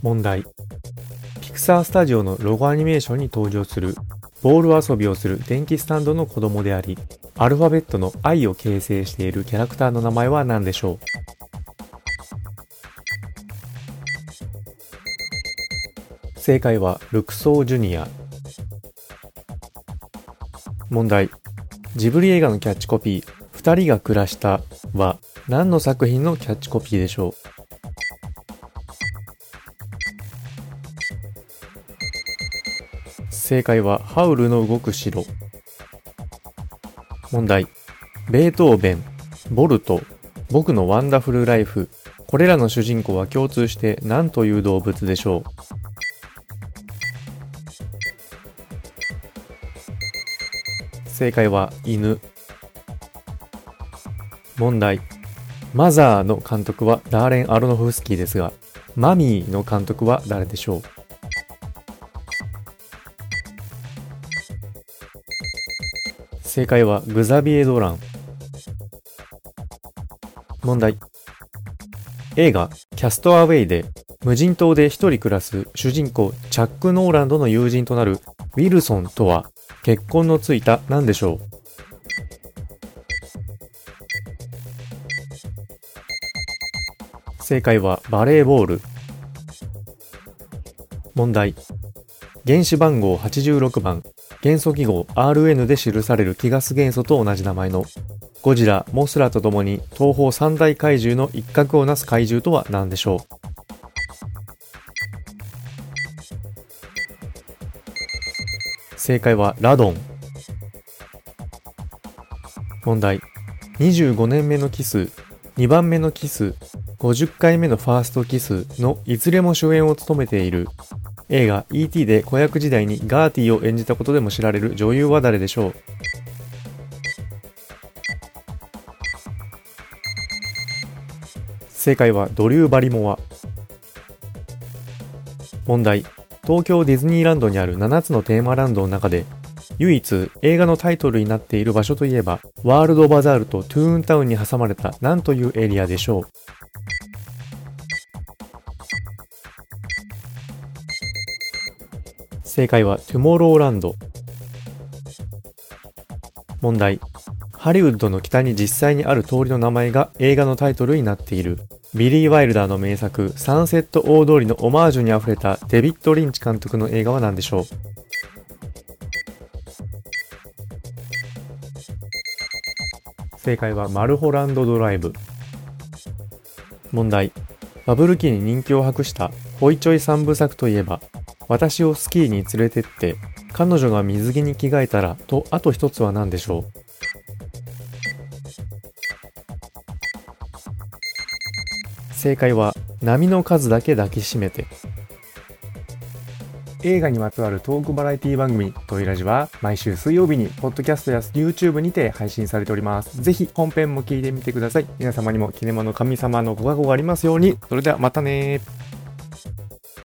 問題。ピクサースタジオのロゴアニメーションに登場するボール遊びをする電気スタンドの子供であり、アルファベットの I を形成しているキャラクターの名前は何でしょう？正解はルクソージュニア。問題。ジブリ映画のキャッチコピー、二人が暮らしたは何の作品のキャッチコピーでしょう？正解はハウルの動く城。問題。ベートーベン、ボルト、僕のワンダフルライフ、これらの主人公は共通して何という動物でしょう？正解は犬。問題。マザーの監督はダーレン・アロノフスキーですが、マミーの監督は誰でしょう？正解はグザビエ・ドラン。問題。映画キャストアウェイで無人島で一人暮らす主人公チャック・ノーランドの友人となるウィルソンとは結婚のついた何でしょう？正解はバレーボール。問題。原子番号86番、元素記号 Rn で記される気ガス元素と同じ名前のゴジラ、モスラとともに東方三大怪獣の一角をなす怪獣とは何でしょう？正解はラドン。問題。25年目のキス、2番目のキス、50回目のファーストキスのいずれも主演を務めている映画 E.T. で子役時代にガーティを演じたことでも知られる女優は誰でしょう？正解はドリュー・バリモア。問題。東京ディズニーランドにある7つのテーマランドの中で唯一映画のタイトルになっている場所といえばワールドバザールとトゥーンタウンに挟まれた何というエリアでしょう？正解はトゥモローランド。問題。ハリウッドの北に実際にある通りの名前が映画のタイトルになっているビリー・ワイルダーの名作サンセット大通りのオマージュにあふれたデビッド・リンチ監督の映画は何でしょう？正解はマルホランド・ドライブ。問題。バブル期に人気を博したホイチョイ三部作といえば私をスキーに連れてって彼女が水着に着替えたらとあと一つは何でしょう？正解は波の数だけ抱きしめて。映画にまつわるトークバラエティ番組トイラジは毎週水曜日にポッドキャストや YouTube にて配信されております。ぜひ本編も聞いてみてください。皆様にもキネマの神様のご加護がありますように。それではまたね。